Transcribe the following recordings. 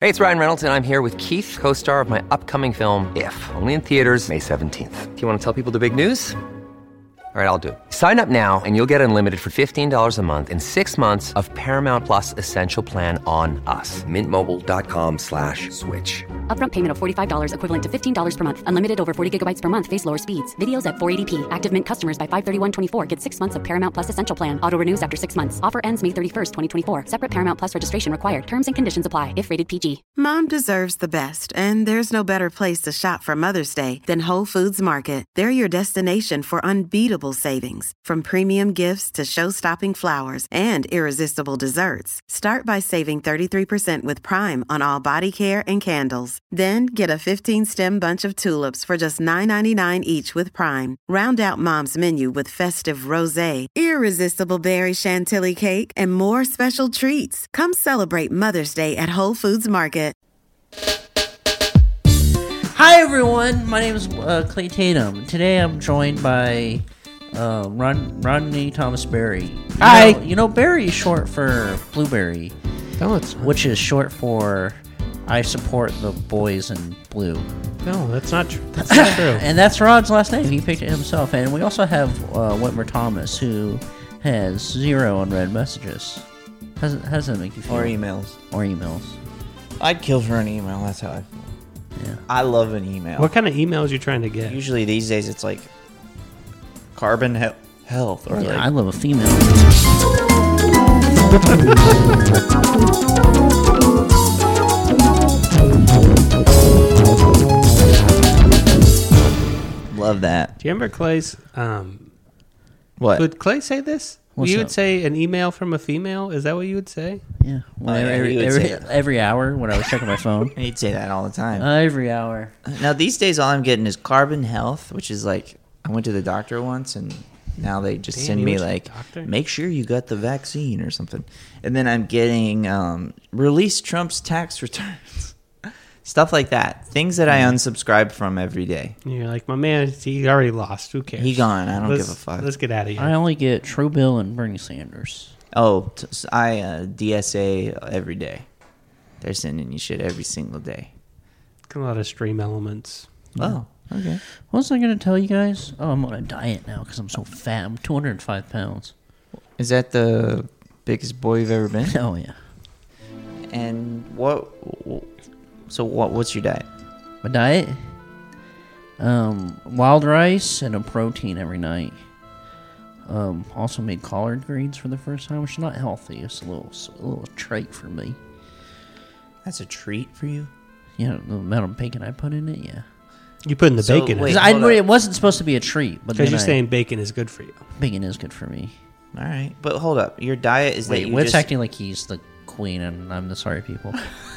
Hey, it's Ryan Reynolds, and I'm here with Keith, co-star of my upcoming film, If, only in theaters May 17th. Do you want to tell people the big news? All right, I'll do it. Sign up now and you'll get unlimited for $15 a month and 6 months of Paramount Plus Essential Plan on us. MintMobile.com/switch. Upfront payment of $45 equivalent to $15 per month. Unlimited over 40 gigabytes per month. Face lower speeds. Videos at 480p. Active Mint customers by 531.24 get 6 months of Paramount Plus Essential Plan. Auto renews after 6 months. Offer ends May 31st, 2024. Separate Paramount Plus registration required. Terms and conditions apply if rated PG. Mom deserves the best, and there's no better place to shop for Mother's Day than Whole Foods Market. They're your destination for unbeatable savings. From premium gifts to show-stopping flowers and irresistible desserts. Start by saving 33% with Prime on all body care and candles. Then get a 15-stem bunch of tulips for just $9.99 each with Prime. Round out Mom's menu with festive rosé, irresistible berry chantilly cake, and more special treats. Come celebrate Mother's Day at Whole Foods Market. Hi everyone, my name is Clay Tatum. Today I'm joined by Rodney Thomas Berry. Hi. You know Berry is short for blueberry, No, it's not. which is short for I support the boys in blue. No, that's not true. That's not true. And that's Rod's last name. He picked it himself. And we also have Whitmer Thomas, who has 0 unread messages. How does that make you feel? Or emails. Or emails. I'd kill for an email. That's how I feel. Yeah. I love an email. What kind of emails you trying to get? Usually these days it's like carbon health or Yeah, like I love a female. love that. Do you remember Clay's? What? Would Clay say this? What's you up? would say an email from a female? Is that what you would say? Yeah. Well, Oh, yeah, he would say that. every hour when I was checking my phone. He'd say that all the time. Every hour. Now these days all I'm getting is carbon health, which is like I went to the doctor once and now they just Damn, send you me went to the like doctor? make sure you got the vaccine or something. And then I'm getting release Trump's tax returns. Stuff like that. Things that I unsubscribe from every day. And you're like, my man, he already lost. Who cares? He gone. I don't Let's- give a fuck. Let's get out of here. I only get True Bill and Bernie Sanders. Oh, I DSA every day. They're sending you shit every single day. A lot of stream elements. Oh, okay. What was I going to tell you guys? Oh, I'm on a diet now because I'm so fat. I'm 205 pounds. Is that the biggest boy you've ever been? Oh, yeah. And what? So what's your diet? My diet? Wild rice and a protein every night. Also made collard greens for the first time, which is not healthy. It's a little trait for me. That's a treat for you. You know, the amount of bacon I put in it, yeah. You putting the So, bacon wait. in. 'Cause it wasn't supposed to be a treat, but Because then you're saying bacon is good for you. bacon is good for me. All right, but hold up. Your diet is that Wait, you Whit's just acting like he's the queen and I'm the sorry people.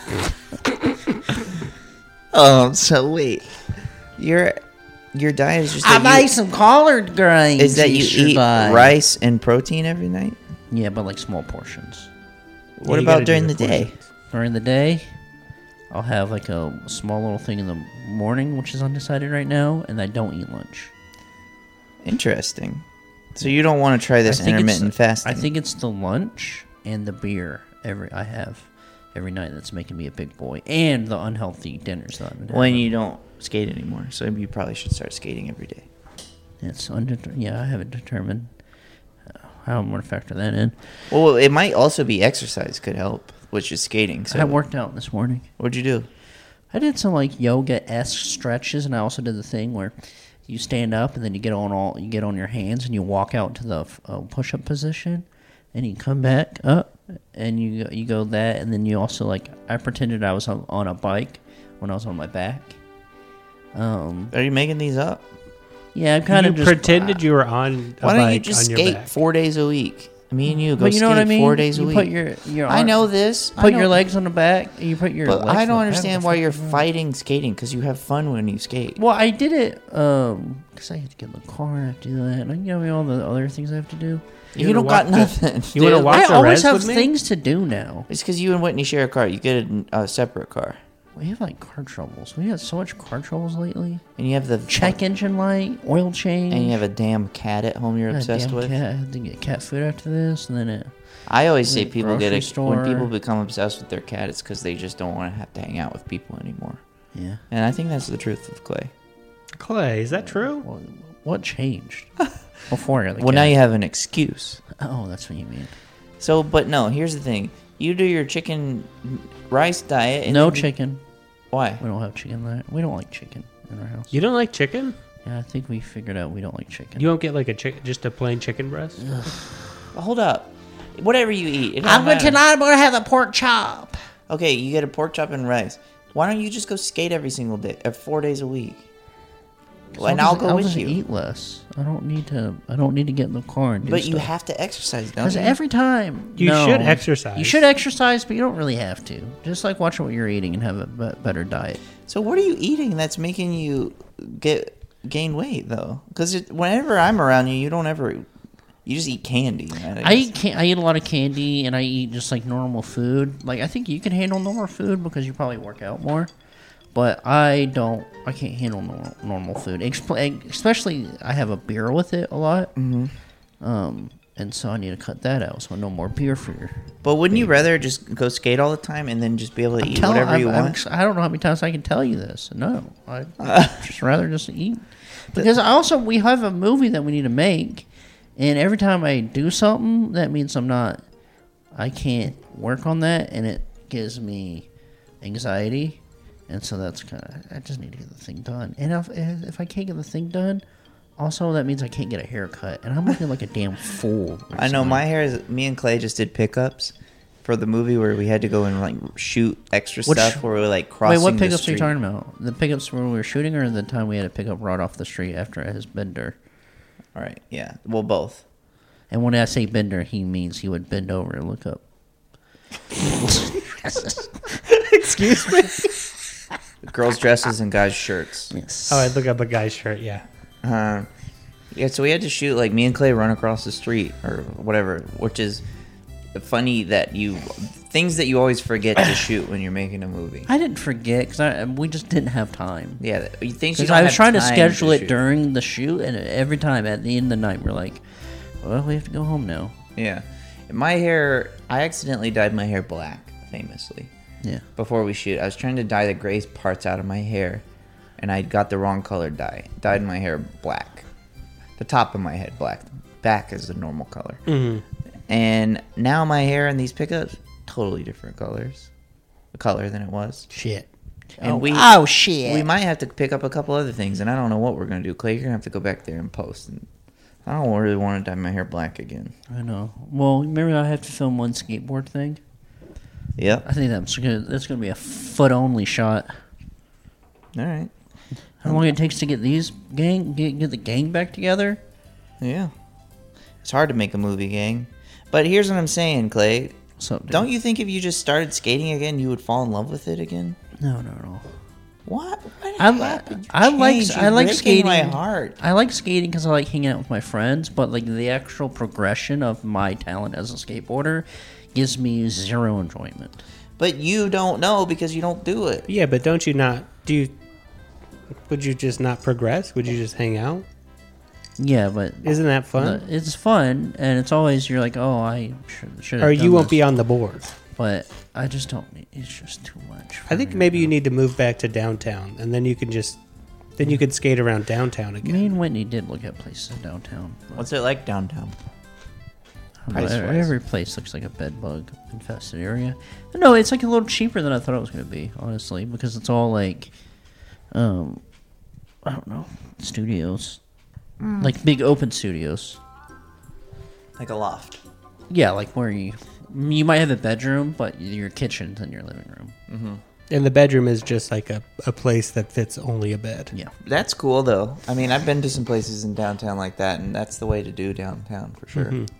Oh, so wait. Your diet is just I that buy some collard greens. is that you should eat buy. rice and protein every night? Yeah, but like small portions. What you gotta about do during the the day? portions. During the day, I'll have like a small little thing in the morning, which is undecided right now, and I don't eat lunch. Interesting. So you don't want to try this I think intermittent it's, fasting? I think it's the lunch and the beer I have every night that's making me a big boy, and the unhealthy dinners that I've been when having. you don't skate anymore, so you probably should start skating every day. I haven't determined how I'm going to factor that in. Well, it might also be exercise could help, which is skating. So I worked out this morning. What'd you do? I did some like yoga-esque stretches, and I also did the thing where you stand up and then you get on your hands and you walk out to the push-up position, and you come back up and you go that, and then you also like I pretended I was on a bike when I was on my back. Are you making these up? Yeah, I kind You of just pretended you were on a Why don't you bike just on your skate back. 4 days a week? Me and you go But you know skate what I mean? 4 days a You week. put your I know this. I Put know- your legs on the back. You put your. But legs I don't on the understand back. why you're fighting skating because you have fun when you skate. Well, I did it because I had to get in the car and do that, and you know all the other things I have to do. You don't got nothing. You wanna dude. walk I the always res have with me? things to do now. It's because you and Whitney share a car. You get a separate car. We have like car troubles. We had so much car troubles lately. And you have the Check engine light, oil change. And you have a damn cat at home you're Yeah, obsessed damn with. Cat. I had to get cat food after this, and then it. I always say the people grocery when store. people become obsessed with their cat, it's because they just don't want to have to hang out with people anymore. Yeah. And I think that's the truth of Clay. Clay, is that true? What changed before I got the Well, cat? now you have an excuse. Oh, that's what you mean. So, but no, here's the thing. You do your chicken rice diet. And No then chicken. Why? We don't have chicken there. We don't like chicken in our house. You don't like chicken? Yeah, I think we figured out we don't like chicken. You won't get like just a plain chicken breast? Hold up. Whatever you eat. it don't I'm going matter. tonight. I'm going to have a pork chop. Okay, you get a pork chop and rice. Why don't you just go skate every single day, 4 days a week? Well, and I'll go with just you. eat less. I don't need to get in the car and do But stuff. you have to exercise, don't Because you? every time You should exercise. You should exercise, but you don't really have to. Just like watching what you're eating and have a better diet. So what are you eating that's making you gain weight though? Because whenever I'm around you, you don't ever. You just eat candy. Right? I eat a lot of candy, and I eat just like normal food. Like I think you can handle normal food because you probably work out more. But I don't. I can't handle normal food. Especially, I have a beer with it a lot. Mm-hmm. And so I need to cut that out. So no more beer for your. But wouldn't you rather just go skate all the time and then just be able to eat whatever you want? I don't know how many times I can tell you this. No, I'd just rather just eat. Because we have a movie that we need to make, and every time I do something, that means I can't work on that, and it gives me anxiety. And so that's I just need to get the thing done. And if I can't get the thing done, also that means I can't get a haircut. And I'm looking like a damn fool. I know my hair is. Me and Clay just did pickups for the movie where we had to go and like shoot extra stuff where we were like crossing. Wait, what the pickups are you street. talking about? The pickups when we were shooting, or the time we had to pick up Rod off the street after his bender? All right, yeah, well, both. And when I say bender, he means he would bend over and look up. Excuse me? Girls' dresses and guys' shirts. Yes. Oh, I look up a guy's shirt, yeah. Yeah, so we had to shoot, like, me and Clay run across the street or whatever, which is funny that things that you always forget to shoot when you're making a movie. I didn't forget because we just didn't have time. Yeah, things you Because don't I was have trying to time schedule it shoot. during the shoot, and every time at the end of the night, we're like, well, we have to go home now. Yeah. My hair, I accidentally dyed my hair black, famously. Yeah. Before we shoot, I was trying to dye the gray parts out of my hair, and I got the wrong color dye. Dyed my hair black. The top of my head black. Back is the normal color. Mm-hmm. And now my hair in these pickups, totally different colors. The color than it was. Shit. And shit. We might have to pick up a couple other things, and I don't know what we're going to do. Clay, you're going to have to go back there and post. And I don't really want to dye my hair black again. I know. Well, remember I have to film one skateboard thing? Yep. I think that's gonna be a foot only shot. All right. How long it takes to get these get the gang back together? Yeah. It's hard to make a movie, gang. But here's what I'm saying, Clay. So dude. Don't you think if you just started skating again, you would fall in love with it again? No. What? What I happened? like You're breaking skating. my heart. I like skating because I like hanging out with my friends. But like the actual progression of my talent as a skateboarder gives me zero enjoyment. But you don't know because you don't do it. Yeah, but don't you not... Would you just not progress? Would you just hang out? Yeah, but Isn't that fun? it's fun, and it's always you're like, oh, I should. Or you won't be on the board. But I just don't. It's just too much. I think maybe you need to move back to downtown, and then you can just... Then you could skate around downtown again. Me and Whitney did look at places in downtown. but What's it like downtown? Price-wise. every place looks like a bed bug infested area. No, it's like a little cheaper than I thought it was going to be, honestly, because it's all like, I don't know, studios, like big open studios. Like a loft. Yeah, like where you might have a bedroom, but your kitchen's in your living room. And the bedroom is just like a place that fits only a bed. Yeah. That's cool, though. I mean, I've been to some places in downtown like that, and that's the way to do downtown for sure. Mm-hmm.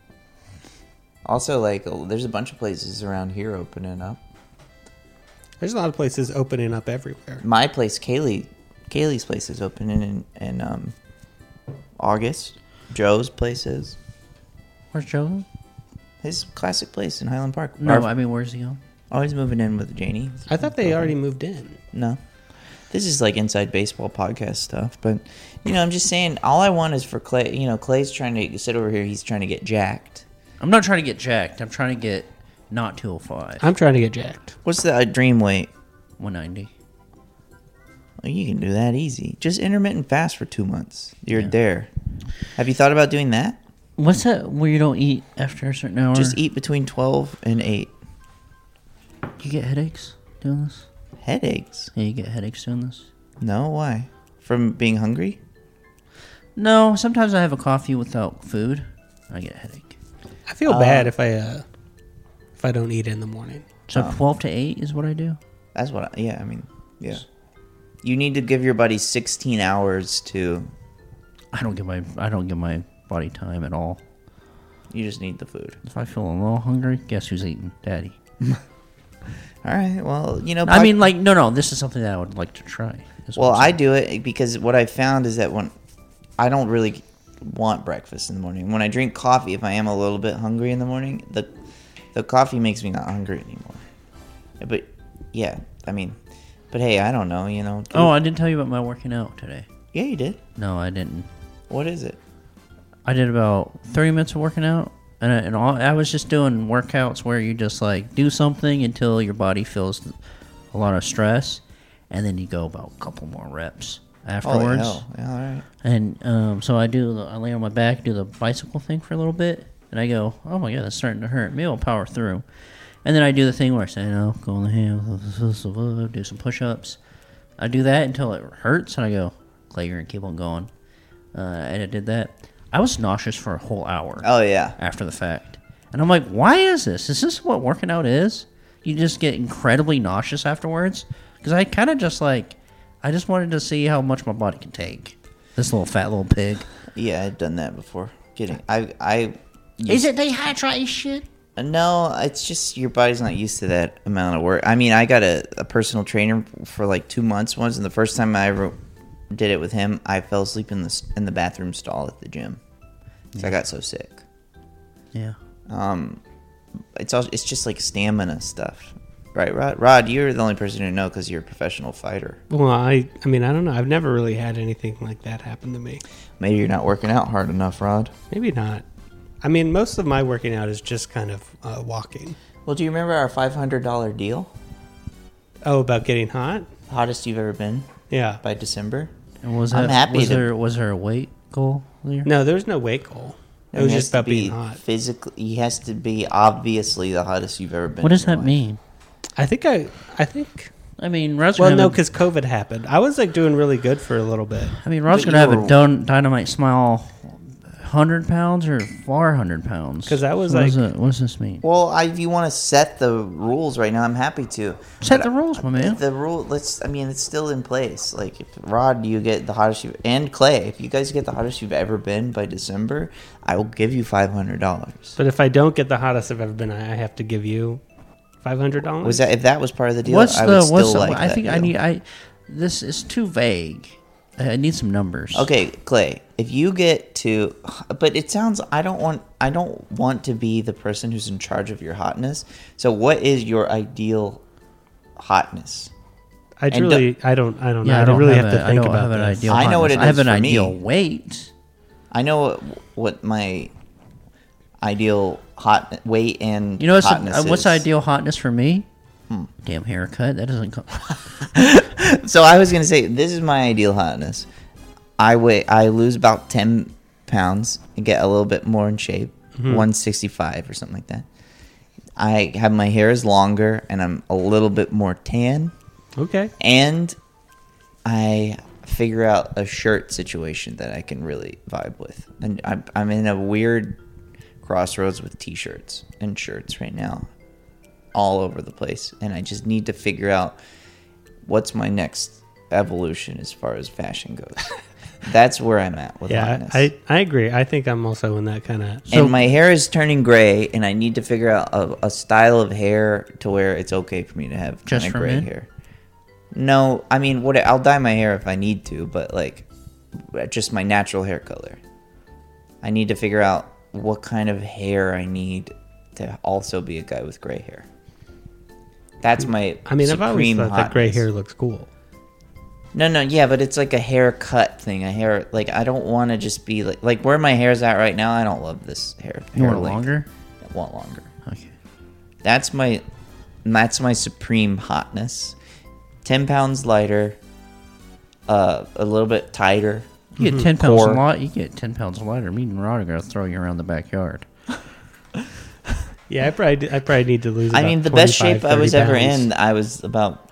Also, like, there's a bunch of places around here opening up. There's a lot of places opening up everywhere. My place, Kaylee's place is opening in August. Joe's place is. Where's Joe? His classic place in Highland Park. No, I mean, where's he going? Oh, he's moving in with Janie. I thought they already moved in. No. This is like inside baseball podcast stuff. But, I'm just saying, all I want is for Clay. Clay's trying to sit over here. He's trying to get jacked. I'm not trying to get jacked. I'm trying to get not 205. I'm trying to get jacked. What's the dream weight? 190. Well, you can do that easy. Just intermittent fast for 2 months. You're there. Have you thought about doing that? What's that where you don't eat after a certain hour? Just eat between 12 and 8. You get headaches doing this? Headaches? Yeah, you get headaches doing this? No, why? From being hungry? No, sometimes I have a coffee without food. I get a headache. I feel bad if I don't eat in the morning. So 12 to 8 is what I do? That's what yeah. You need to give your body 16 hours to... I don't give my body time at all. You just need the food. If I feel a little hungry, guess who's eating? Daddy. All right, well, I mean, like, no, this is something that I would like to try. Well, I do it because what I found is that when I don't really want breakfast in the morning. When I drink coffee, if I am a little bit hungry in the morning, the coffee makes me not hungry anymore. But, yeah, but hey, I don't know, Oh, I didn't tell you about my working out today. Yeah, you did. No, I didn't. What is it? I did about 30 minutes of working out. And I was just doing workouts where you just like do something until your body feels a lot of stress, and then you go about a couple more reps afterwards. Oh, hell. Yeah, all right. And so I lay on my back, do the bicycle thing for a little bit, and I go, oh my god, that's starting to hurt. Maybe I'll power through. And then I do the thing where I say, go on the hand, do some push-ups. I do that until it hurts, and I go, Clay, you're gonna keep on going. And I did that. I was nauseous for a whole hour. Oh, yeah. After the fact. And I'm like, why is this? Is this what working out is? You just get incredibly nauseous afterwards? Because I kind of just I just wanted to see how much my body can take. This little fat little pig. Yeah, I've done that before. Kidding. Is it dehydration? No, it's just your body's not used to that amount of work. I mean, I got a personal trainer for like 2 months once, and the first time I ever did it with him, I fell asleep in the bathroom stall at the gym. So I got so sick. Yeah. It's just like stamina stuff, right, Rod? Rod, you're the only person who know because you're a professional fighter. Well, I mean, I don't know. I've never really had anything like that happen to me. Maybe you're not working out hard enough, Rod. Maybe not. I mean, most of my working out is just kind of walking. Well, do you remember our $500 deal? Oh, about getting hot? Hottest you've ever been? Yeah. By December? And was there a weight goal there? No, there was no weight goal. It was just about being hot. Physically, he has to be obviously the hottest you've ever been. What does that mean? I think. I mean, Rod's well, no, because COVID happened. I was like doing really good for a little bit. I mean, Rod's gonna have a dynamite smile, 100 pounds or 400 pounds. Because that was what does this mean? Well, if you want to set the rules right now, I'm happy to. Set the rules, my man. The rule, it's still in place. Like, if Rod, you get the hottest and Clay, if you guys get the hottest you've ever been by December, I will give you $500. But if I don't get the hottest I've ever been, I have to give you $500. If that was part of the deal? This is too vague. I need some numbers. Okay, Clay. If you get to, but it sounds I don't want to be the person who's in charge of your hotness. So, what is your ideal hotness? I don't know. I don't really have to think about that. I know what it is. I have an for ideal me. weight. I know what my ideal weight and hotness what's is. ideal hotness for me? Damn haircut. That doesn't come. So I was gonna say this is my ideal hotness. I lose about 10 pounds and get a little bit more in shape, 165 or something like that. I have my hair is longer and I'm a little bit more tan. Okay. And I figure out a shirt situation that I can really vibe with. And I'm in a weird crossroads with t-shirts and shirts right now, all over the place, and I just need to figure out what's my next evolution as far as fashion goes. That's where I'm at with hotness. I agree. I think I'm also in that kind of... And my hair is turning gray, and I need to figure out a style of hair to where it's okay for me to have kind of gray hair. No, I mean, I'll dye my hair if I need to, but like just my natural hair color. I need to figure out what kind of hair I need to also be a guy with gray hair. That's my. I mean, I've always supreme thought that gray hotness. hair looks cool. No, yeah, but it's like a haircut thing. I don't want to just be like where my hair's at right now. I don't love this hair. You want length. longer? I want longer. Okay. That's my supreme hotness. 10 pounds lighter, a little bit tighter. You get 10 pounds Core. light. You get 10 pounds lighter. Me and Rod are gonna throw you around the backyard. Yeah, I probably need to lose. I mean, the best 25, shape I was 30 ever pounds. in, I was about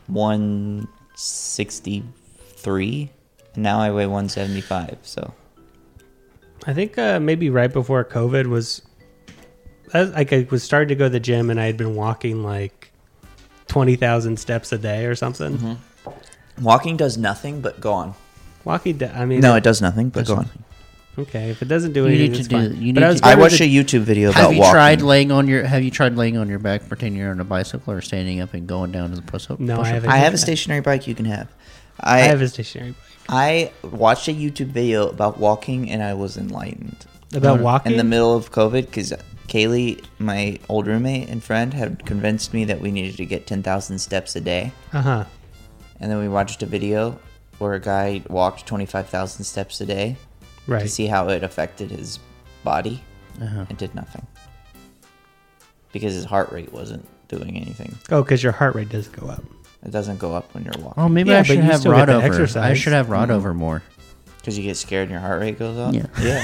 163, and now I weigh 175. So I think maybe right before COVID was, like I was starting to go to the gym and I had been walking like 20,000 steps a day or something. Mm-hmm. Walking does nothing but go on. I mean, No, it does nothing but Does go on. nothing. okay. If it doesn't do You anything, need to it's do- fine. you But need I was to- I going to watched the- a YouTube video Have about you walking. tried laying on your back, pretending you're on a bicycle, or standing up and going down to the push-up? No, I push-up? haven't. I have a stationary bike you can have. I have a stationary bike. I watched a YouTube video about walking, and I was enlightened. About walking In the middle of COVID, because Kaylee, my old roommate and friend, had convinced me that we needed to get 10,000 steps a day. Uh-huh. And then we watched a video where a guy walked 25,000 steps a day to Right. see how it affected his body. Uh-huh. It did nothing. Because his heart rate wasn't doing anything. Oh, because your heart rate does go up. It doesn't go up when you're walking. Oh, maybe Yeah, I but should you have still get Rod the over. I exercise. should have Rod over more. Because you get scared and your heart rate goes up? Yeah. Yeah.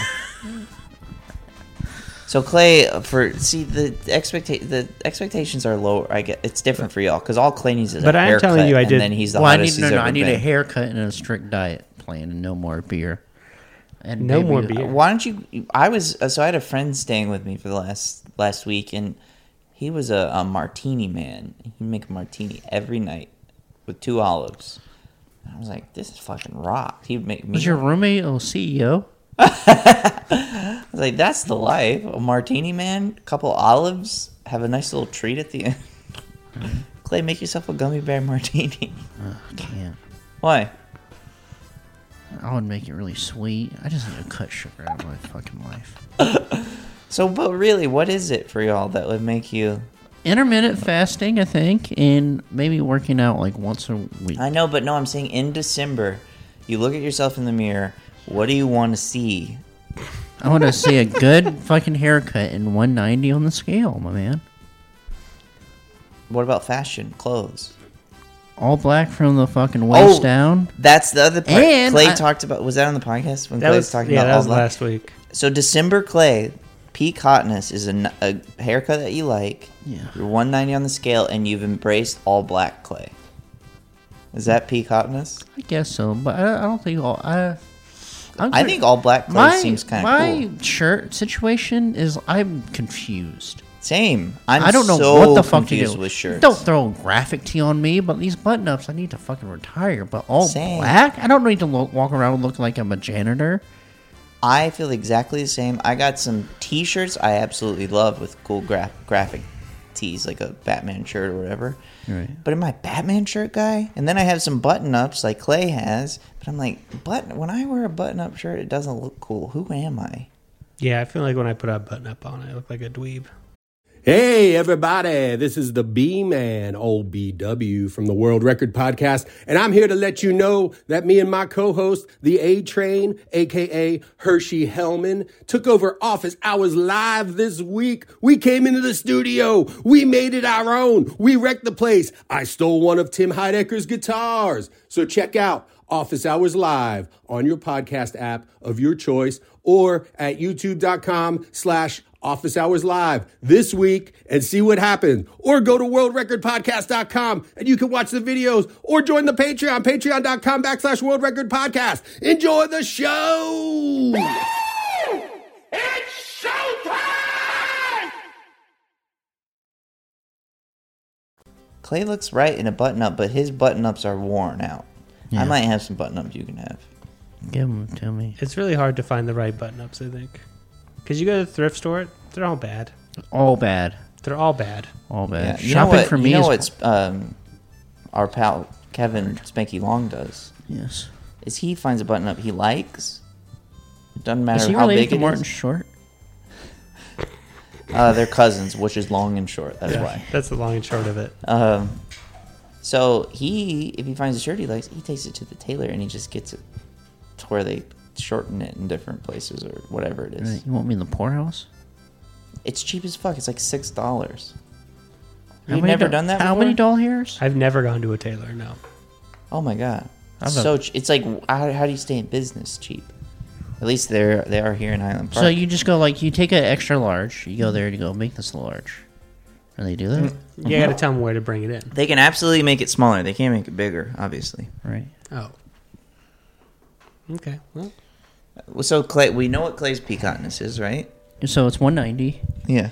So Clay, the expectations are lower. I get it's different for y'all because all Clay needs is But a I'm haircut, telling you, I and did- then he's the Well, I hottest need he's ever I need a been. haircut and a strict diet plan, and no more beer. And No maybe- more beer. Why don't you? I had a friend staying with me for the last week, and he was a martini man. He'd make a martini every night with 2 olives. And I was like, this is fucking rock. He'd make me. Was your roommate a CEO? I was like, that's the life. A martini man, a couple olives, have a nice little treat at the end. Clay, make yourself a gummy bear martini. I can't. Why? I would make it really sweet. I just need to cut sugar out of my fucking life. So, but really, what is it for y'all that would make you? Intermittent fasting, I think, and maybe working out like once a week. I know, but no, I'm saying in December, you look at yourself in the mirror. What do you want to see? I want to see a good fucking haircut and 190 on the scale, my man. What about fashion, clothes? All black from the fucking waist down. That's the other part. And Clay I- talked about. Was that on the podcast when That Clay was was talking yeah, about that all was black? last week. So December Clay, peak hotness is a haircut that you like. Yeah. You're 190 on the scale, and you've embraced all black Clay. Is that peak hotness? I guess so, but I don't think all. I think all black Clay seems kind of cool. My shirt situation is I'm confused. Same. I'm I don't know so what the fuck to confused do. with shirts. Don't throw graphic tee on me, but these button ups, I need to fucking retire. But all Same. black, I don't need to walk around looking like I'm a janitor. I feel exactly the same. I got some T-shirts I absolutely love with cool graphic tees, like a Batman shirt or whatever. Right. But am I a Batman shirt guy? And then I have some button-ups like Clay has. But I'm like, when I wear a button-up shirt, it doesn't look cool. Who am I? Yeah, I feel like when I put a button up on, I look like a dweeb. Hey, everybody, this is the B-Man, old BW from the World Record Podcast, and I'm here to let you know that me and my co-host, the A-Train, a.k.a. Hershey Hellman, took over Office Hours Live this week. We came into the studio. We made it our own. We wrecked the place. I stole one of Tim Heidecker's guitars. So check out Office Hours Live on your podcast app of your choice or at youtube.com/Office Hours Live this week and see what happens. Or go to worldrecordpodcast.com and you can watch the videos or join the Patreon, patreon.com/worldrecordpodcast. Enjoy the show! It's showtime! Clay looks right in a button-up, but his button-ups are worn out. Yeah. I might have some button-ups you can have. Give them to me. It's really hard to find the right button ups, I think. Because you go to the thrift store, they're all bad. All bad. They're all bad. All bad. Yeah. You know Shopping what, for me you know is... what our pal Kevin Spanky Long does? Yes. Is he finds a button-up he likes. It doesn't matter Is he how related big to it Martin is. Short? They're cousins, which is long and short. That's why. That's the long and short of it. So if he finds a shirt he likes, he takes it to the tailor and he just gets it to where they shorten it in different places or whatever it is. Right. You want me in the poorhouse? It's cheap as fuck. It's like $6. You've never done that How before? many doll hairs? I've never gone to a tailor. No. Oh my god. I've It's like how do you stay in business cheap? At least they are here in Highland Park. So you just go you take an extra large, you go there and you go make this a large. And they do that? You got to tell them where to bring it in. They can absolutely make it smaller. They can't make it bigger, obviously. Right. Oh. Okay. Well, So Clay, we know what Clay's peacockedness is, right? So it's $190. Yeah.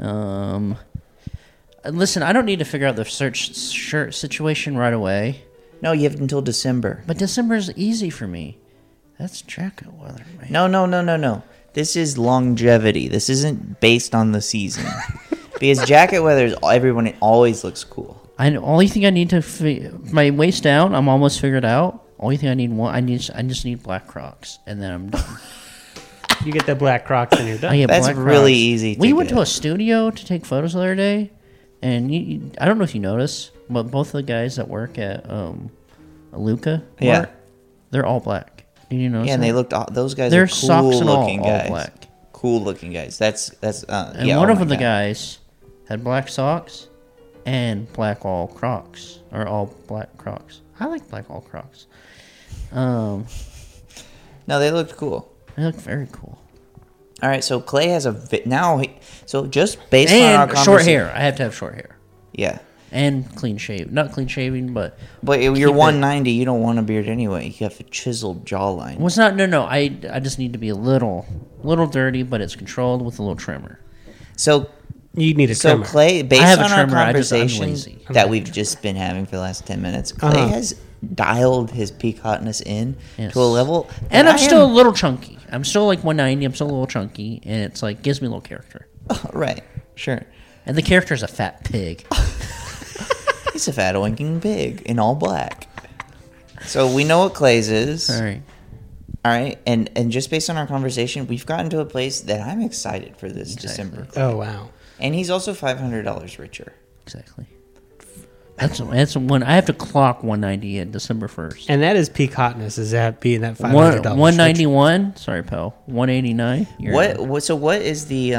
Listen, I don't need to figure out the shirt situation right away. No, you have until December. But December's easy for me. That's jacket weather, man. No. This is longevity. This isn't based on the season. Because jacket weather is everyone. It always looks cool. Only thing I need to my waist down. I'm almost figured out. Only thing I just need black Crocs, and then I'm done. you get the black Crocs and you're done. I get That's black really Crocs. easy to We went get. to a studio to take photos the other day, and I don't know if you noticed, but both of the guys that work at Luca, Yeah. they're all black. Did you notice? Yeah, and that? they looked. Those guys Their are socks cool and all looking guys. black. Cool looking guys. That's And yeah, one oh of my the God. guys had black socks and black all Crocs, or all black Crocs. I like black all Crocs. No, they looked cool. They look very cool. All right, so Clay has so just based on our And short conversation- hair. I have to have short hair. Yeah. And clean shave. Not clean shaving, but But keep you're it- 190. You don't want a beard anyway. You have a chiseled jawline. Well, it's not. No. I just need to be a little dirty, but it's controlled with a little trimmer. So You need a So trimmer. Clay, based I have a on our trimmer, I'm conversation lazy. that we've just been having for the last 10 minutes, Clay has dialed his peacockness in Yes. to a level. And that I'm I still a am- little chunky. I'm still like 190. I'm still a little chunky, and it's like gives me a little character. right, sure. And the character's a fat pig. He's a fat oinking pig in all black. So we know what Clay's is. All right. All right, and just based on our conversation, we've gotten to a place that I'm excited for this December. Oh, wow. And he's also $500 richer. Exactly. That's when I have to clock 190 at December 1st. And that is peak hotness. Is that being that $500? 191. Sorry, pal. 189. What is the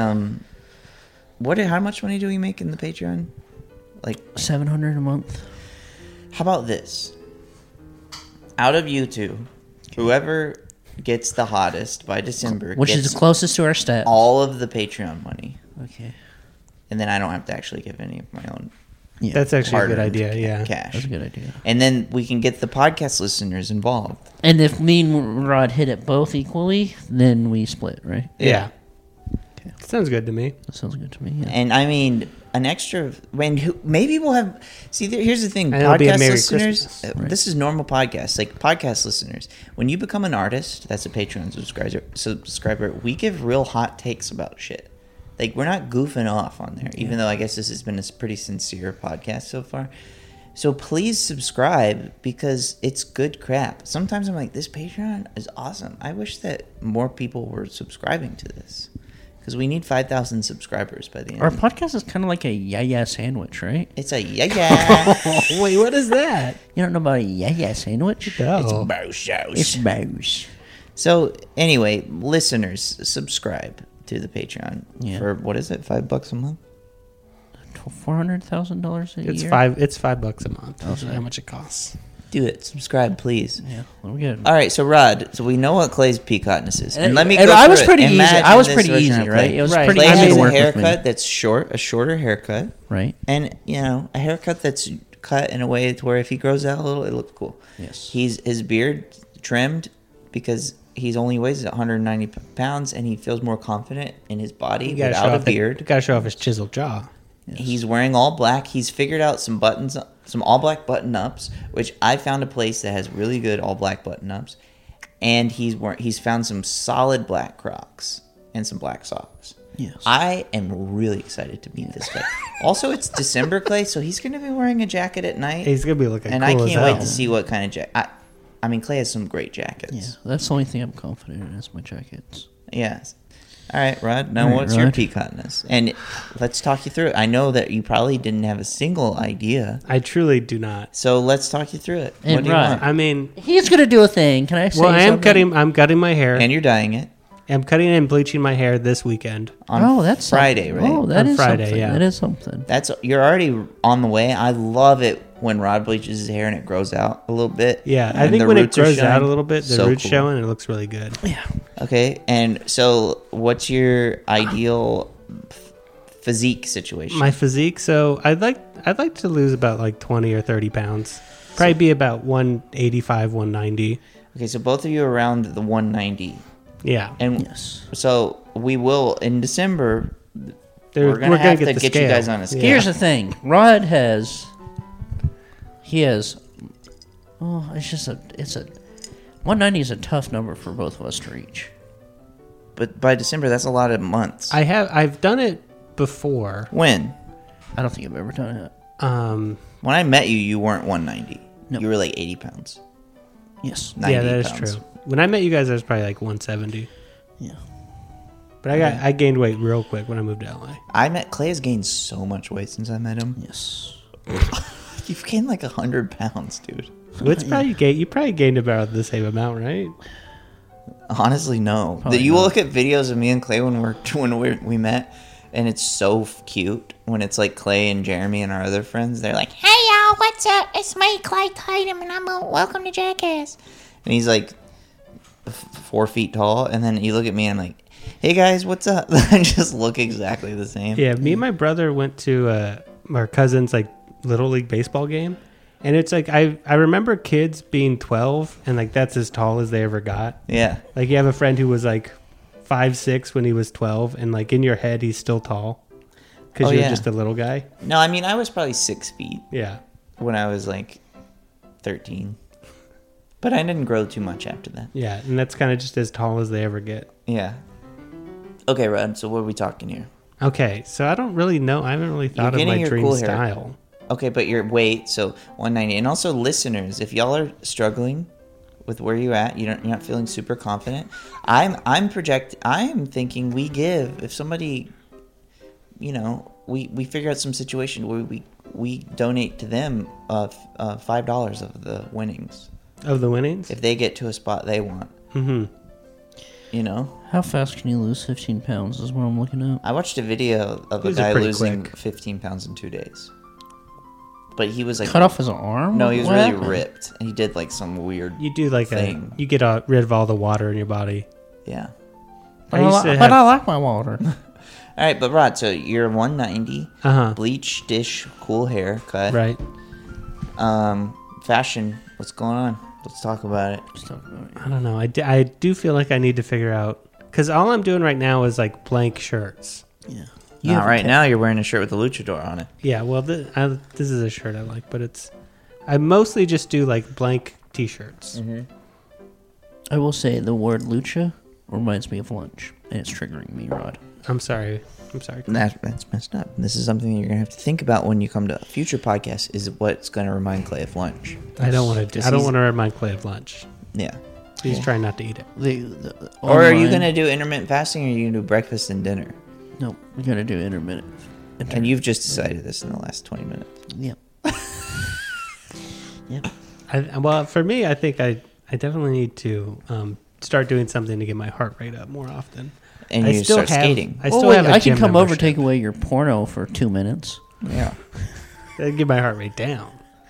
how much money do we make in the Patreon? Like 700 a month. How about this? Out of you two, whoever gets the hottest by December Which gets is closest to our stat. all of the Patreon money. Okay. And then I don't have to actually give any of my own Yeah. That's actually a good hard-earned idea, yeah. cash. That's a good idea. And then we can get the podcast listeners involved. And if me and Rod hit it both equally, then we split, right? Yeah. Okay. Sounds good to me. That sounds good to me. Yeah. And I mean, an extra maybe we'll have. See, here's the thing: And it'll be a podcast Merry listeners. Christmas. This is normal podcast. Like podcast listeners, when you become an artist, that's a Patreon subscriber. We give real hot takes about shit. Like we're not goofing off on there, even though I guess this has been a pretty sincere podcast so far. So please subscribe because it's good crap. Sometimes I'm like, this Patreon is awesome. I wish that more people were subscribing to this. Because we need 5,000 subscribers by the end. Our podcast is kind of like a yeah sandwich, right? It's a yeah. Wait, what is that? You don't know about a yeah sandwich? No. It's bows. So anyway, listeners, subscribe to the Patreon Yeah. for what is it? $5 a month? $400,000 a It's year. $5 a month. That's how much it costs. Do it. Subscribe, please. Yeah, we're good. All right, so Rod, so we know what Clay's peacockedness is, and let me And go. I through was it. pretty easy. Imagine I was this pretty version easy, of Clay. right? It was Right. pretty Clay easy has to a work with me. haircut that's short, a shorter haircut, Right. and a haircut that's cut in a way to where if he grows out a little, it looks cool. Yes. His beard trimmed because he's only weighs 190 pounds, and he feels more confident in his body You gotta show without a off beard. You gotta show off his chiseled jaw. He's wearing all black. He's figured out some buttons, some all black button ups, which I found a place that has really good all black button ups. And he's found some solid black Crocs and some black socks. Yes. I am really excited to meet this guy. Also, it's December, Clay, so he's going to be wearing a jacket at night. He's gonna be looking and cool I as can't wait hell. to see what kind of jacket. I mean, Clay has some great jackets. Yeah, that's the only thing I'm confident in is my jackets. Yes. All right, Rod. Now, All right, what's your Rod. pecanness? And let's talk you through it. I know that you probably didn't have a single idea, I truly do not. so let's talk you through it. And What do you Rod, want? I mean, He's gonna do a thing. Can I say well, I am something? I'm cutting my hair. And you're dyeing it I'm cutting and bleaching my hair this weekend. on Oh, that's Friday, something. right? Oh, that On is Friday, something. yeah. That is something. You're already on the way. I love it when Rod bleaches his hair and it grows out a little bit. Yeah, I and think the when it roots are grows out showing. a little bit, the So roots cool. showing, it looks really good. Okay, and so what's your ideal physique situation? My physique, so I'd like to lose about like 20 or 30 pounds. Probably be about 185, 190. Okay, so both of you are around the 190. Yeah. And Yes. so we will, in December, They're- we're going to have to the get you scale. guys on a scale. Here's the thing. Rod has. He has. Oh, it's a. 190 is a tough number for both of us to reach. But by December, that's a lot of months. I've done it before. When? I don't think I've ever done it. When I met you, you weren't 190. No. You were like 80 pounds. Yes. 90 Yeah, that is pounds. true. When I met you guys, I was probably like 170. Yeah. But I gained weight real quick when I moved to LA. I met Clay has gained so much weight since I met him. Yes. You've gained like 100 pounds, dude. What's probably you probably gained about the same amount, right? Honestly, no. Probably You not. look at videos of me and Clay when we met, and it's so cute when it's like Clay and Jeremy and our other friends. They're like, Hey y'all, what's up? It's me, Clay Tatum, and welcome to Jackass. and he's like 4 feet tall, and then you look at me and I'm like, hey guys, what's up? I just look exactly the same. Yeah, me and my brother went to our cousin's like little league baseball game, and it's like I remember kids being 12 and like that's as tall as they ever got. Yeah. Like you have a friend who was like 5'6" when he was 12, and like in your head he's still tall because Oh, you're yeah. just a little guy. No, I mean, I was probably 6 feet Yeah. when I was like 13, but I didn't grow too much after that. Yeah, and that's kind of just as tall as they ever get. Yeah. Okay, Rod, so what are we talking here? Okay, so I don't really know. I haven't really thought of getting my your dream cool hair. style. Okay, but your weight, so 190. And also listeners, if y'all are struggling with where you're at, you're not feeling super confident, I am thinking we give, if somebody, we figure out some situation where we donate to them $5 of the winnings Of the winnings? if they get to a spot they want. Mm-hmm. How fast can you lose 15 pounds is what I'm looking at. I watched a video of a Lose it guy pretty losing quick. 15 pounds in 2 days. But he was like Cut off his arm? No, he was What really happened? ripped, and he did like some weird. You do like thing. you get rid of all the water in your body. Yeah. But I I, used to but have- I like my water. All right, but Rod, so you're 190, Uh-huh. bleach, dish, cool haircut, Right. Fashion. What's going on? Let's talk about it. I don't know. I do feel like I need to figure out because all I'm doing right now is like blank shirts. Yeah. All right, now you're wearing a shirt with a luchador on it. Yeah, well, this is a shirt I like, but I mostly just do like blank T-shirts. I will say the word lucha reminds me of lunch, and it's triggering me, Rod. I'm sorry. That's messed up. This is something you're gonna have to think about when you come to future podcasts. Is what's gonna remind Clay of lunch? I don't want to. I don't want to remind Clay of lunch. Yeah. He's trying not to eat it. Or are you online- gonna do intermittent fasting, or are you gonna do breakfast and dinner? No, we're gonna do intermittent. And you've just decided this in the last 20 minutes. Yep. Yep. Well, for me, I think I definitely need to start doing something to get my heart rate up more often. And I you still start have- skating. I still have a I gym can come over, membership. take away your porno for 2 minutes. Yeah. That'd get my heart rate down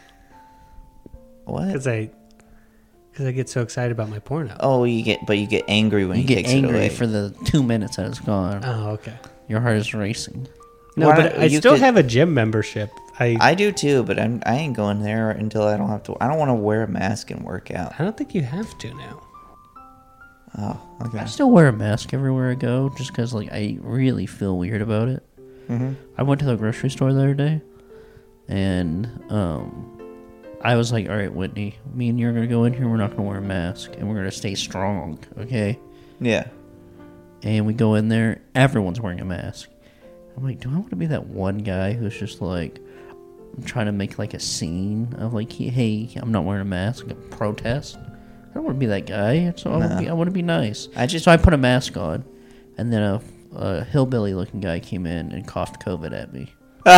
What? because I get so excited about my porno. Oh, you get angry when You he get takes it angry away. for the 2 minutes that it's gone. Oh, okay. Your heart is racing. No, Why but don't- I you still could- have a gym membership. I do too, but I ain't going there until I don't have to. I don't want to wear a mask and work out. I don't think you have to now. Oh, okay. I still wear a mask everywhere I go just because like I really feel weird about it. Mm-hmm. I went to the grocery store the other day, and I was like, all right, Whitney, me and you are going to go in here. We're not going to wear a mask, and we're going to stay strong, okay? Yeah. And we go in there. Everyone's wearing a mask. I'm like, do I want to be that one guy who's just like, I'm trying to make like a scene of like, hey, I'm not wearing a mask, like a protest. I don't want to be that guy. So I want to be nice. I just- So I put a mask on, and then a a hillbilly-looking guy came in and coughed COVID at me.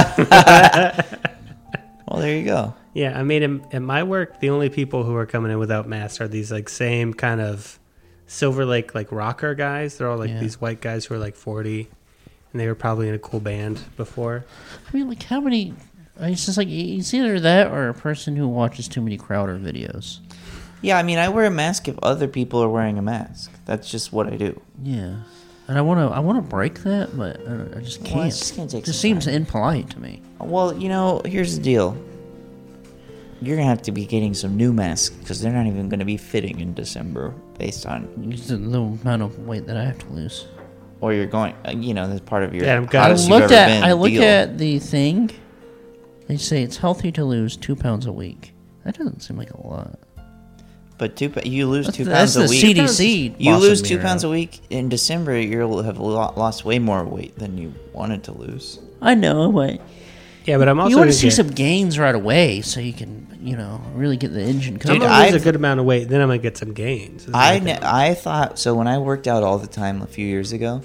Well, there you go. Yeah, I mean, in my work, the only people who are coming in without masks are these like same kind of Silver Lake like rocker guys. They're all like these white guys who are like 40, and they were probably in a cool band before. I mean, like how many? It's just like it's either that or a person who watches too many Crowder videos. Yeah, I mean, I wear a mask if other people are wearing a mask. That's just what I do. Yeah, and I want to break that, but I just can't. Well, it's just gonna take it just some seems time. impolite to me. Well, here's the deal. You're going to have to be getting some new masks because they're not even going to be fitting in December based on... It's the amount of weight that I have to lose. Or you're going... that's part of your Yeah, I'm hottest glad- you've ever been I look deal. at the thing. They say it's healthy to lose 2 pounds a week. That doesn't seem like a lot. But you lose 2 That's pounds a the week. CDC. You bossing lose me 2 pounds around. a week in December, you'll have lost way more weight than you wanted to lose. I know, but Yeah, but I'm also you want to gonna see get- some gains right away so you can, really get the engine I'm cooking. gonna lose a good amount of weight, then I'm gonna get some gains. is my thing. I thought so when I worked out all the time a few years ago.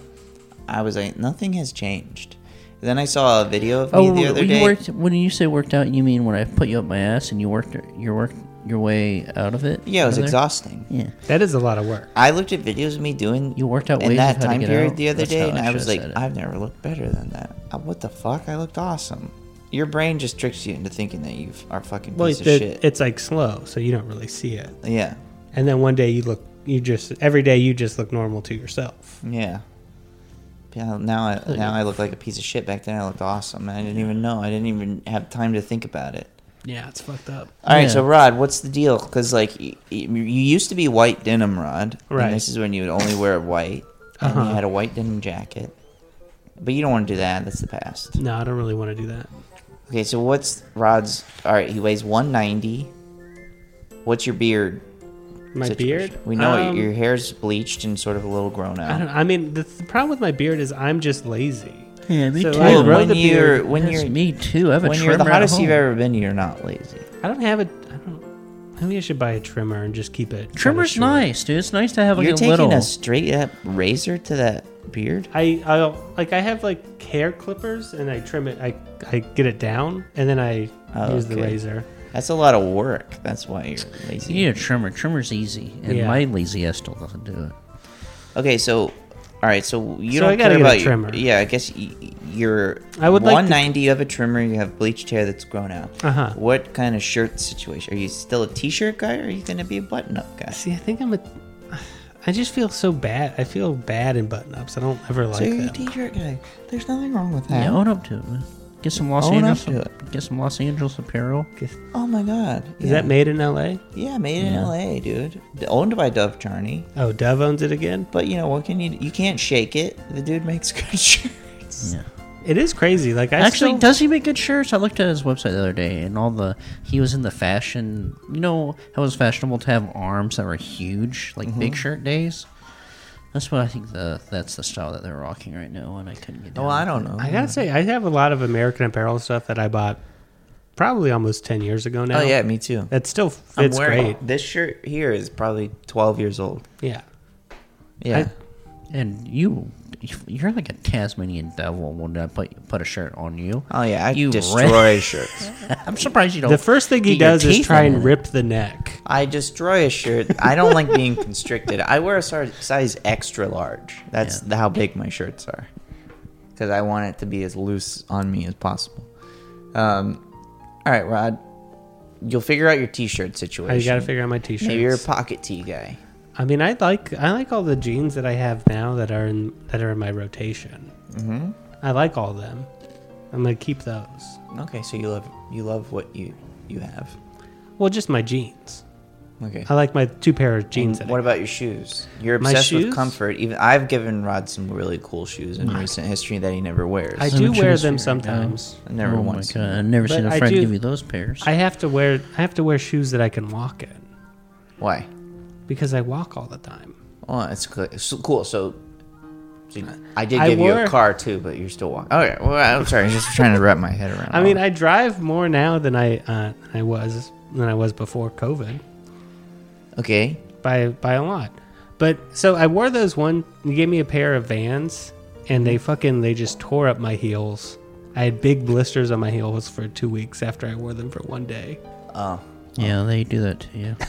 I was like, nothing has changed. Then I saw a video of me the other day. When you say worked out, you mean when I put you up my ass and you worked your way out of it? Yeah, it was out of there? exhausting. Yeah, That is a lot of work. I looked at videos of me doing you worked out in ways that of how time to get period out? the other That's day, how and I was should've like, said it. I've never looked better than that. What the fuck? I looked awesome. Your brain just tricks you into thinking that you are a fucking piece of shit. It's like slow, so you don't really see it. Yeah, And then one day every day you just look normal to yourself. yeah. Yeah, now I look like a piece of shit. Back then I looked awesome. I didn't even know. I didn't even have time to think about it. Yeah, it's fucked up. All right, Yeah. so Rod, what's the deal? Because you used to be white denim, Rod. Right. And this is when you would only wear white, and you had a white denim jacket. But you don't want to do that. That's the past. No, I don't really want to do that. Okay, so what's Rod's? All right, he weighs 190. What's your beard? My situation? beard? We know your hair's bleached and sort of a little grown out. I mean, the problem with my beard is I'm just lazy. Yeah, me So too. I Well, grow when the beard. That's me too. I have a when trimmer you're the at hottest you've home. ever been, you're not lazy. I don't have it. Maybe I should buy a trimmer and just keep it. Trimmer's kinda short. nice, dude. It's nice to have like You're a taking little. a straight up razor to that beard. I have like hair clippers and I trim it. I get it down and then I use the okay. razor. That's a lot of work. That's why you're lazy. You need a trimmer. Trimmer's easy, and Yeah. my lazy ass still doesn't do it. Okay, so all right, so you So I don't gotta care get a about your trimmer. yeah. I guess you're I would like to- 190. You have a trimmer. You have bleached hair that's grown out. Uh-huh. What kind of shirt situation? Are you still a t-shirt guy, or are you gonna be a button-up guy? See, I think I just feel so bad. I feel bad in button-ups. I don't ever So like you're a them. t-shirt guy. There's nothing wrong with that. Yeah, own up to it, man. Get some Los Own up Angeles. to it. Get some Los Angeles apparel. Oh my god. Is that made in L.A.? Yeah, made in LA, dude. Owned by Dove Charney. Oh, Dove owns it again. But you know what can you can't shake it. The dude makes good shirts. Yeah. It is crazy. Like Actually, does he make good shirts? I looked at his website the other day, and he was in the fashion. You know how it was fashionable to have arms that were huge, like Mm-hmm. big shirt days. That's what I think. That's the style that they're rocking right now, and I couldn't get down. Oh, I with don't it. know. I gotta say, I have a lot of American Apparel stuff that I bought probably almost 10 years ago now. Oh yeah, me too. That still I'm fits wearing- great. This shirt here is probably 12 years old. Yeah. Yeah. And you're like a Tasmanian devil when I put a shirt on you. Oh yeah, I You destroy shirts. I'm surprised you don't. The first thing he get your does is teeth try in and it. rip the neck. I destroy a shirt. I don't like being constricted. I wear a size extra large. That's how big my shirts are. Because I want it to be as loose on me as possible. All right, Rod. You'll figure out your t-shirt situation. You got to figure out my t-shirts. Maybe you're a pocket tee guy. I mean, I like all the jeans that I have now that are in my rotation. Mm-hmm. I like all of them. I'm gonna keep those. Okay, so you love what you have. Well, just my jeans. Okay. I like my 2 pair of jeans. What about your shoes? You're My obsessed with shoes? comfort. Even I've given Rod some really cool shoes in recent history that he never wears. I I'm do a wear shoes them fan, sometimes. I never Oh my once. god! I've never seen But a I friend do- give you those pairs. I have to wear shoes that I can walk in Why? because I walk all the time. Oh, it's cool. So I did I give you a wore- car too, but you're still walking. Okay, well, I'm sorry. I'm just trying to wrap my head around. I mean, all I drive more now than I was before COVID that. Okay. by a lot. But so I wore those you gave me a pair of Vans and they just tore up my heels. I had big blisters on my heels for 2 weeks after I wore them for one day. Oh. Yeah, they do that to you.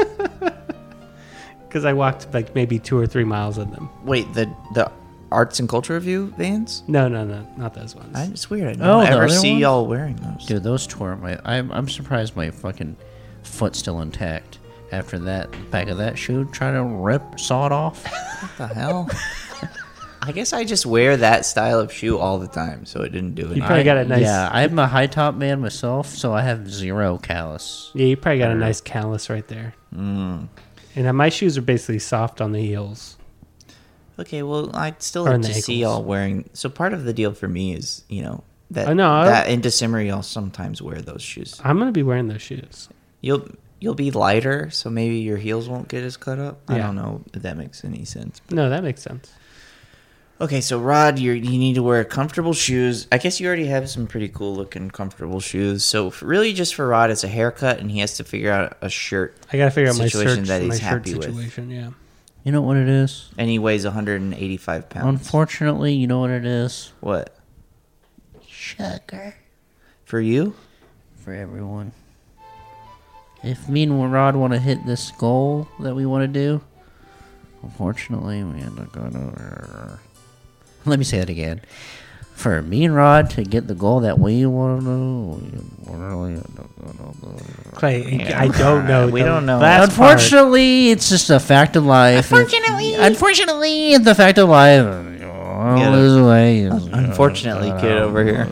Because I walked like maybe 2 or 3 miles in them. Wait, the Arts and Culture Review Vans? No, not those ones. It's weird. I Oh, don't the ever other see ones? y'all wearing those. Dude, those tore up my... I'm surprised my fucking foot's still intact. After that, back of that shoe, trying to saw it off. What the hell? I guess I just wear that style of shoe all the time, so it didn't do it. You probably got a nice... Yeah, I'm a high top man myself, so I have 0 callus. Yeah, you probably got a nice callus right there. And my shoes are basically soft on the heels. Okay, well, I'd still Or like in to the see ankles. y'all wearing... So part of the deal for me is, that, I know, that in December y'all sometimes wear those shoes. I'm going to be wearing those shoes. You'll be lighter, so maybe your heels won't get as cut up. I Yeah. don't know if that makes any sense. No, that makes sense. Okay, so Rod, you need to wear comfortable shoes. I guess you already have some pretty cool looking comfortable shoes. So really, just for Rod, it's a haircut, and he has to figure out a shirt. I got to figure out my Situation shirt, that he's my shirt happy with. situation, yeah. You know what it is? And he weighs 185 pounds. Unfortunately, you know what it is? What? Sugar. For you? For everyone. If me and Rod want to hit this goal that we want to do, unfortunately, we end up going over. Let me say that again. For me and Rod to get the goal that we want to do, we really end up going over. Clay, I don't know. We the don't know. last part. Unfortunately, it's just a fact of life. Unfortunately, it's the fact of life. Unfortunately, kid over here.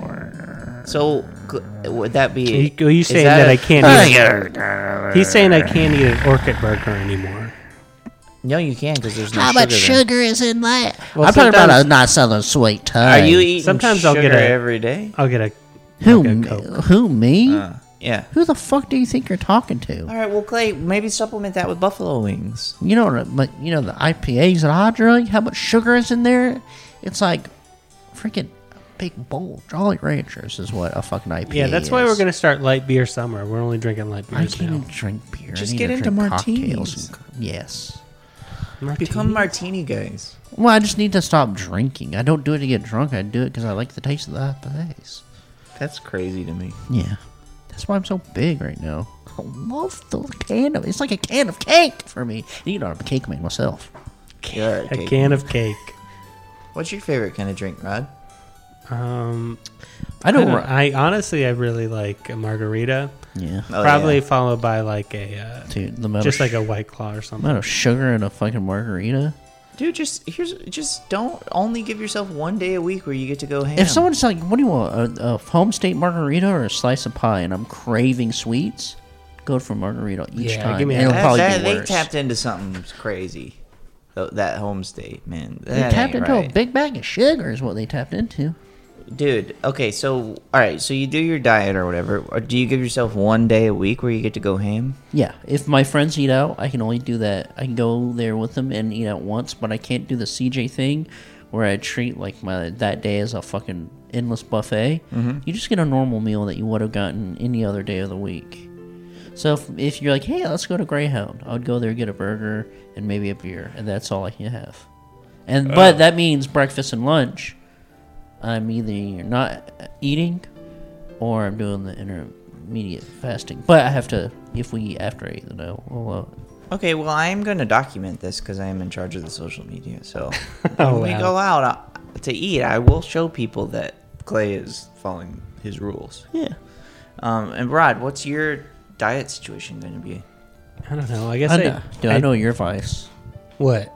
So, would that be... He's saying that I can't eat... He's saying I can't eat an Orchid burger anymore. No, you can, because there's no How sugar much there. sugar is in that? Well, I'm talking about sometimes- a not selling sweet tongue. Are you eating Sometimes sugar I'll get a- every day? I'll get a Who? like a Coke. Who? Me? Yeah. Who the fuck do you think you're talking to? All right, well, Clay, maybe supplement that with buffalo wings. You know, but you know the IPAs that I drink. How much sugar is in there? It's like freaking big bowl. Jolly Ranchers is what a fucking IPA. Yeah, that's why is. we're going to start light beer summer. We're only drinking light I beers can't now. even drink beer. Just I need get to into drink martinis. cocktails. Yes. Become martini guys. Well, I just need to stop drinking. I don't do it to get drunk. I do it because I like the taste of the IPAs. That's crazy to me. Yeah. That's why I'm so big right now. I love the can of... It's like a can of cake for me. You know, I'm a cake man myself. You're A can of cake. What's your favorite kind of drink, Rod? I don't... I honestly, I really like a margarita. Yeah. Oh, Probably yeah. followed by like a... Dude, the amount just of like a White Claw or something. amount of sugar in a fucking margarita. Dude, just don't only give yourself one day a week where you get to go ham. If someone's like, what do you want, a home state margarita or a slice of pie, and I'm craving sweets, go for margarita each Yeah, time. give me and a- it'll probably be they worse. tapped into something crazy. That home state, man. They That tapped ain't into a right. big bag of sugar is what they tapped into. Dude, okay, so, alright, so you do your diet or whatever. Or do you give yourself one day a week where you get to go ham? Yeah, if my friends eat out, I can only do that. I can go there with them and eat out once, but I can't do the CJ thing where I treat like that day as a fucking endless buffet. Mm-hmm. You just get a normal meal that you would have gotten any other day of the week. So if you're like, hey, let's go to Greyhound, I would go there, get a burger and maybe a beer, and that's all I can have. But that means breakfast and lunch. I'm either not eating or I'm doing the intermediate fasting. But I have to, if we eat after 8, then I'll Okay, well, I am going to document this because I am in charge of the social media. So Oh, when we wow. go out to eat, I will show people that Clay is following his rules. yeah. And Rod, what's your diet situation going to be? I don't know. I guess I know your vice. What?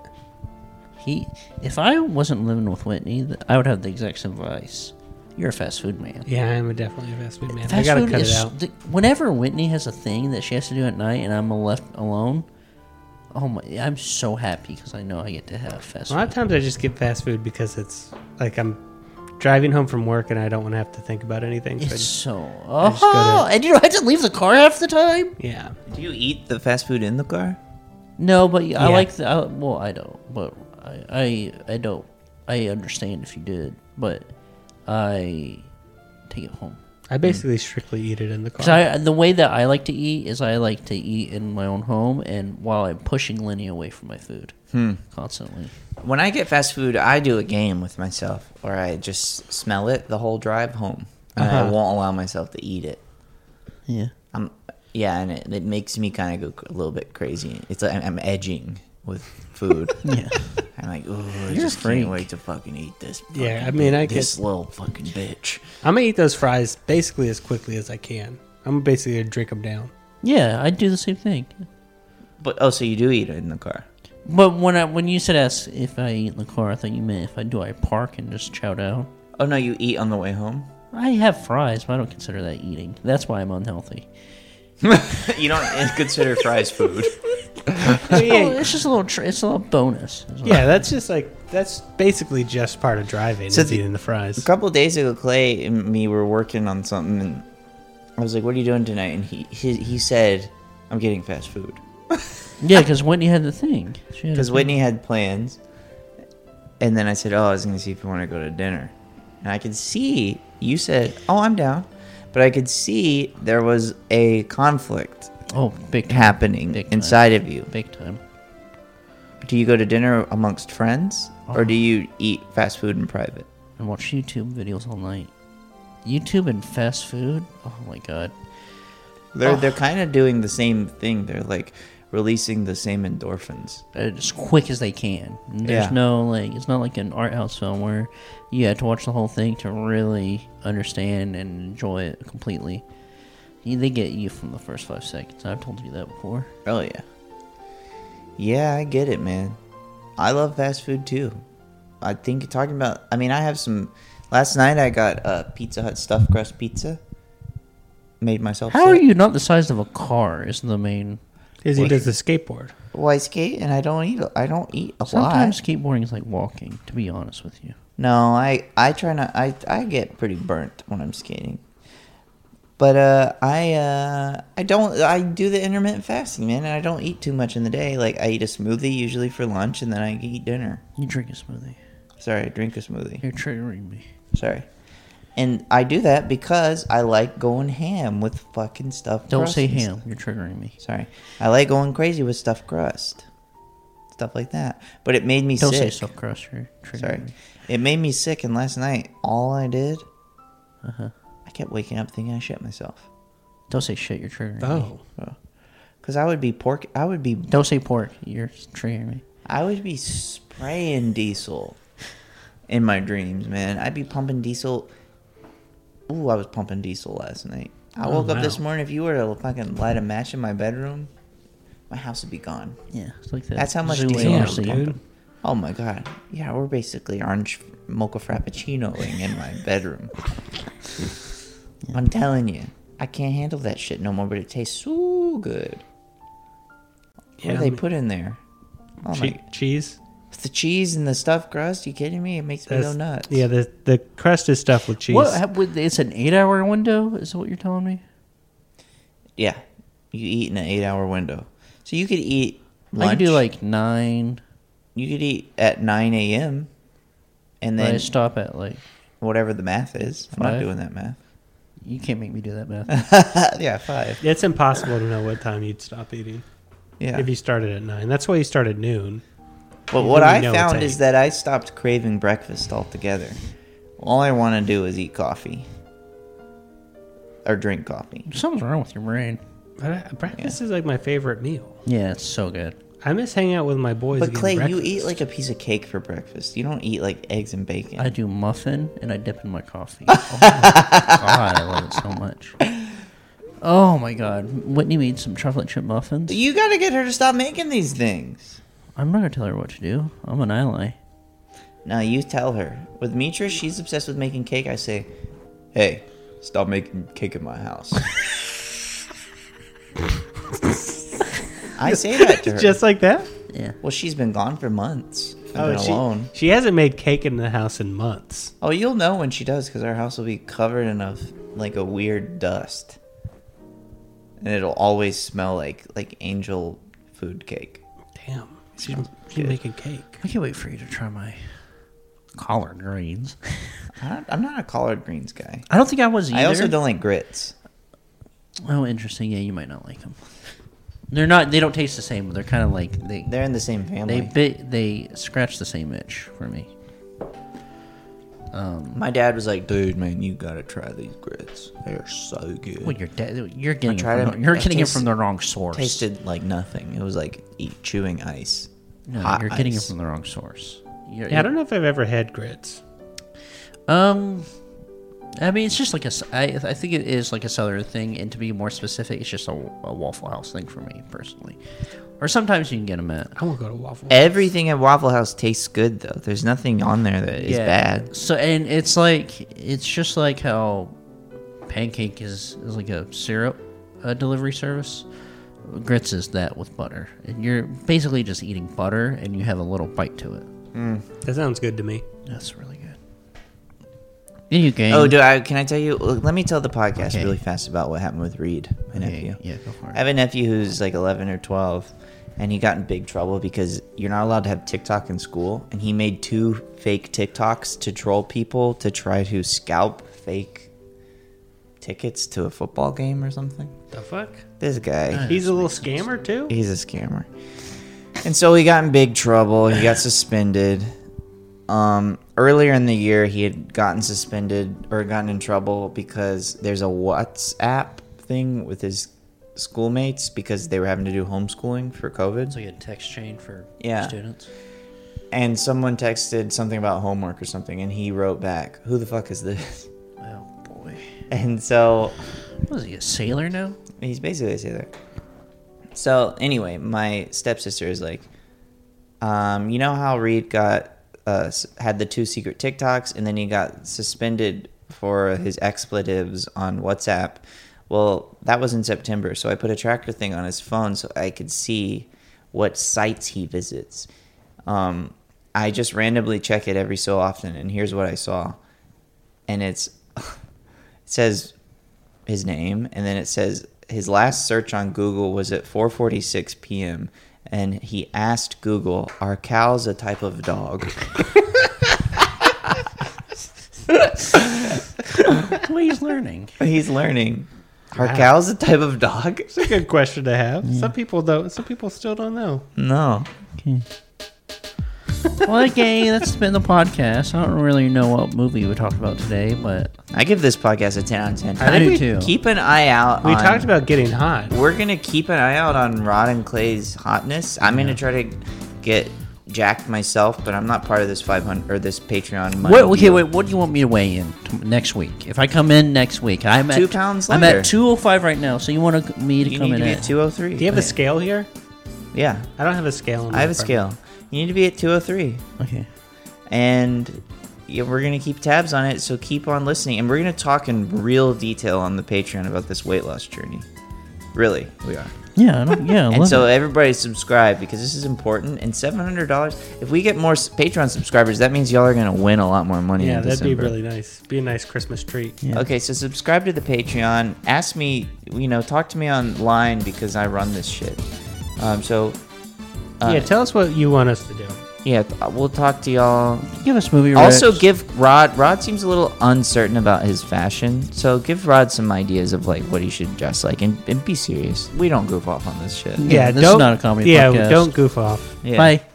If I wasn't living with Whitney, I would have the exact same vice. You're a fast food man. Yeah, I'm definitely a fast food man. I Fast gotta food cut is it out. Whenever Whitney has a thing that she has to do at night and I'm left alone, oh my! I'm so happy because I know I get to have fast A lot of food. times I just get fast food because it's like I'm driving home from work and I don't want to have to think about anything. So I It's just, so just go to- and you don't have to leave the car half the time. yeah. Do you eat the fast food in the car? No, but I Yeah. like the. Well, I don't, but I don't. I understand if you did, but I take it home. I basically strictly eat it in the car. Because the way that I like to eat is I like to eat in my own home, and while I'm pushing Lenny away from my food constantly. When I get fast food, I do a game with myself where I just smell it the whole drive home. And I won't allow myself to eat it. Yeah. And it makes me kind of go a little bit crazy. It's like I'm edging with food. Yeah. I'm like, oh, I You're just a freak. can't wait to fucking eat this. Yeah, I mean, this little fucking bitch. I'm going to eat those fries basically as quickly as I can. I'm basically going to drink them down. Yeah, I do the same thing. But so you do eat it in the car? But when you said ask if I eat in the car, I thought you meant if I park and just chow down. Oh no, you eat on the way home? I have fries, but I don't consider that eating. That's why I'm unhealthy. You don't consider fries food? It's just a little. It's a little bonus. Yeah, that's basically just part of driving. So is eating the fries. A couple of days ago, Clay and me were working on something, and I was like, "What are you doing tonight?" And he said, "I'm getting fast food." Yeah, because Whitney had the thing. Because Whitney had plans, and then I said, "Oh, I was going to see if you want to go to dinner," and I could see you said, "Oh, I'm down," but I could see there was a conflict. Oh, big time. Happening Big time. inside of you. Big time. Do you go to dinner amongst friends, or do you eat fast food in private? And watch YouTube videos all night. YouTube and fast food? Oh my god. They're kind of doing the same thing. They're like releasing the same endorphins As quick as they can. And there's no it's not like an art house film where you have to watch the whole thing to really understand and enjoy it completely. They get you from the first 5 seconds. I've told you that before. Oh yeah. Yeah, I get it, man. I love fast food too. I think you're talking about. I mean, I have some. Last night I got Pizza Hut stuffed crust pizza. Made myself. How sick. are you not the size of a car? Is the main. Izzy does the skateboard. Well, I skate and I don't eat a Sometimes lot. skateboarding is like walking. To be honest with you. No, I try not. I get pretty burnt when I'm skating. But I do the intermittent fasting, man, and I don't eat too much in the day. Like I eat a smoothie usually for lunch, and then I eat dinner. You drink a smoothie. Sorry, I drink a smoothie. You're triggering me. Sorry. And I do that because I like going ham with fucking stuffed Don't crust say and ham. stuff. You're triggering me. Sorry. I like going crazy with stuffed crust. Stuff like that. But it made me Don't sick. say stuffed crust. You're triggering Sorry. me. It made me sick, and last night, all I did, I kept waking up thinking I shit myself. Don't say shit. You're triggering me. Oh. Because I would be Don't say pork. You're triggering me. I would be spraying diesel in my dreams, man. I'd be pumping diesel. Ooh, I was pumping diesel last night. I woke up this morning. If you were to fucking light a match in my bedroom, my house would be gone. Yeah, it's like that. That's how much Zoo diesel I was AMC. pumping. Oh my god. Yeah, we're basically orange mocha frappuccinoing in my bedroom. I'm telling you. I can't handle that shit no more, but it tastes so good. What do they put in there? Oh my! Cheese? The cheese and the stuffed crust? You kidding me? It makes me go nuts. Yeah, the crust is stuffed with cheese. It's an 8-hour window? Is that what you're telling me? Yeah. You eat in an 8-hour window. So you could eat lunch. I could do like 9. You could eat at 9 a.m. and Then I then stop at like. whatever the math is. I'm not 5? doing that math. You can't make me do that math. Yeah, 5. It's impossible to know what time you'd stop eating Yeah. if you started at 9. That's why you start at noon. But what I know found it's is 8. that I stopped craving breakfast altogether. All I want to do is eat coffee. Or drink coffee. Something's wrong with your brain. But breakfast is like my favorite meal. Yeah, it's so good. I miss hanging out with my boys. But eating Clay, breakfast. you eat like a piece of cake for breakfast. You don't eat like eggs and bacon. I do muffin and I dip in my coffee. Oh my god, I love it so much. Oh my god. Whitney made some chocolate chip muffins. You gotta get her to stop making these things. I'm not gonna tell her what to do. I'm an ally. No, you tell her. With Mitra, she's obsessed with making cake. I say, hey, stop making cake in my house. I say that to her. Just like that? Yeah. Well, she's been gone for months. I've been alone. She hasn't made cake in the house in months. Oh, you'll know when she does, because our house will be covered in a weird dust, and it'll always smell like angel food cake. Damn. She's making cake. I can't wait for you to try my collard greens. I'm not a collard greens guy. I don't think I was either. I also don't like grits. Oh, interesting. Yeah, you might not like them. They're not. They don't taste the same. But they're kind of like They're in the same family. They scratch the same itch for me. My dad was like, "Dude, man, you gotta try these grits. They're so good." Well, you're getting it from the wrong source. Tasted like nothing. It was like chewing ice. No, Hot you're getting it ice. from the wrong source. Yeah, I don't know if I've ever had grits. I mean, it's just like I think it is like a Southern thing, and to be more specific, it's just a Waffle House thing for me personally. Or sometimes you can get them at. I won't go to Waffle House. Everything at Waffle House tastes good though. There's nothing on there that is bad. So, and it's just like how Pancake is like a syrup delivery service. Grits is that with butter, and you're basically just eating butter, and you have a little bite to it. That sounds good to me. That's really good. You game. Oh, can I tell you? Let me tell the podcast really fast about what happened with Reed, my nephew. Yeah, go for it. I have a nephew who's like 11 or 12, and he got in big trouble because you're not allowed to have TikTok in school, and he made 2 fake TikToks to troll people to try to scalp fake tickets to a football game or something. The fuck? This guy. He's a little scammer too? He's a scammer. And so he got in big trouble. He got suspended. Earlier in the year, he had gotten suspended or gotten in trouble because there's a WhatsApp thing with his schoolmates because they were having to do homeschooling for COVID. It's like a text chain for students. And someone texted something about homework or something, and he wrote back, "Who the fuck is this?" Oh boy. And so, Was he a sailor now? he's basically a sailor. So anyway, my stepsister is like, you know how Reed got had the 2 secret TikToks, and then he got suspended for his expletives on WhatsApp. Well, that was in September, so I put a tracker thing on his phone so I could see what sites he visits. I just randomly check it every so often, and here's what I saw. And it says his name, and then it says his last search on Google was at 4:46 p.m., and he asked Google, "Are cows a type of dog?" Well, he's learning. He's learning. Are cows a type of dog? It's a good question to have. Some people don't. Some people still don't know. No. Okay. Well, okay, that's been the podcast. I don't really know what movie we talked about today, but I give this podcast a 10 out of 10. I do too. Keep an eye out. We talked about getting hot. We're going to keep an eye out on Rod and Clay's hotness. I'm going to try to get jacked myself, but I'm not part of this 500 or this Patreon money. What do you want me to weigh in next week? If I come in next week, I'm at 2 pounds I'm lighter. at 205 right now. So you want me to You come need in to be at at 203. Do you have a scale here? Yeah. I don't have a scale. In my I have a apartment. scale. You need to be at 203. Okay. And we're going to keep tabs on it, so keep on listening. And we're going to talk in real detail on the Patreon about this weight loss journey. Really, we are. Yeah, I And so everybody subscribe because this is important. And $700, if we get more Patreon subscribers, that means y'all are going to win a lot more money. Yeah, in that'd be December. really nice. Be a nice Christmas treat. Yeah. Okay, so subscribe to the Patreon. Ask me, talk to me online because I run this shit. Yeah, tell us what you want us to do. Yeah, we'll talk to y'all. Give us movie. Also, recs. give Rod seems a little uncertain about his fashion, so give Rod some ideas of like what he should dress like, and be serious. We don't goof off on this shit. Yeah, this is not a comedy Yeah, podcast. don't goof off. Yeah. Bye.